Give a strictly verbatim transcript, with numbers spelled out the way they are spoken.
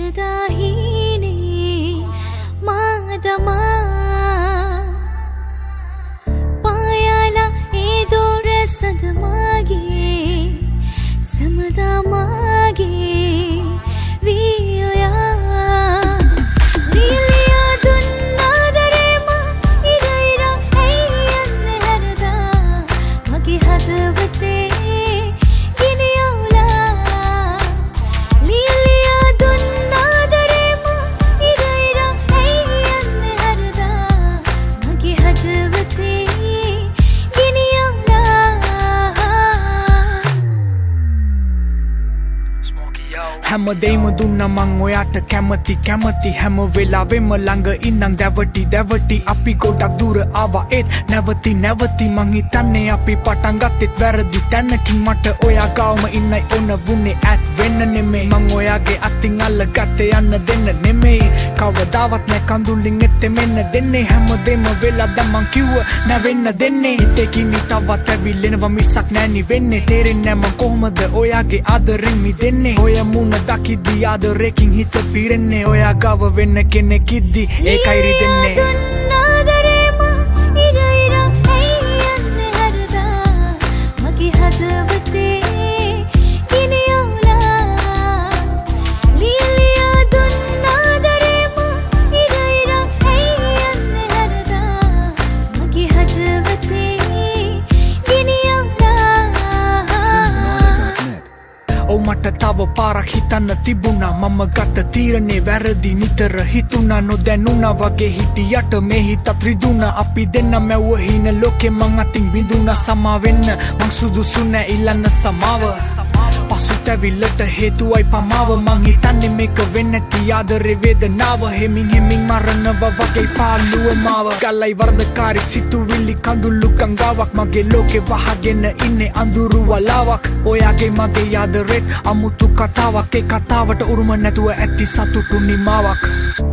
සමුදාහීනේ මාදමා පායාලා ඒ දොර සඳමාගේ සමදාමාගේ වියයා නිලියා දුන්නාදරේම ඉර ඉර ඇයන්නේ හරදා මගේ හදවතේ හැමදේම දුන්න මං ඔයාට කැමති කැමති හැම වෙලාවෙම ළඟ ඉඳන් දැවටි දැවටි අපි ගොඩක් දුර ආවා ඒත් නැවති නැවති මං හිතන්නේ අපි පටන් ගත්තෙත් වැරදි තැනකින් මට ඔයා ගාවම ඉන්නයි ඕන වුනේ ඇත් වෙන්න නෙමෙයි මං ඔයාගේ අතින් අල්ලගත්තේ යන්න දෙන්න නෙමෙයි කවදාවත් නැ කඳුලින් එත්තේ මෙන්න දෙන්නේ හැමදේම වෙලා දැන් මං කිව්ව නැවෙන්න දෙන්නේ හිතේකින් තවත් ඇවිල්ලෙනවා මිසක් නෑනි වෙන්නේ තේරෙන්නේ නැ මං කොහොමද ඔයාගේ ආදරෙන් මිදෙන්නේ ඔය මුණ දකිද්දි ආදරේකින් හිත පිරෙන්නේ ඔයා ගාව වෙන්න කෙනෙක් ඉද්දි ඒකයි රිදෙන්නේ දුන්නාදරේම ඉර ඉර ඇයන්නේ හරදා මගේ හදවතේ ගිනියවලා ලියලියා දුන්නාදරේම ඉර ඉර ඇයන්නේ හරදා මගේ හදවතේ ගිනියවලා ඔව් මට තව පාරක් හිතන්න තිබුණා මම ගත්ත තීරණේ වැරදි නිතර හිතුණා නොදැනුණා වගේ හිටියට මේ හිතත් රිදුණා අපි දෙන්න මැව්ව හින ලෝකෙ මං අතින් බිඳුණා සමා වෙන්න මං සුදුසු නෑ ඉල්ලන්න සමාව පසුතැවිල්ලට හේතුවයි පමාව මං හිතන්නේ මේක වෙන්නේ නැති ආදරේ වේදනාව හෙමින් හෙමින් මරනවා වගේ පාළුව මාව ගලයි වර්ධකාරී සිතුවිලි කඳුළු ගංගාවක් මගේ ලෝකේ වහගෙන ඉන්නේ අඳුරු වලාවක් ඔයාගේ මගේ ආදරේ අමුතු කතාවක් ඒ කතාවට උරුම නැතුව ඇති සතුටු නිමාවක්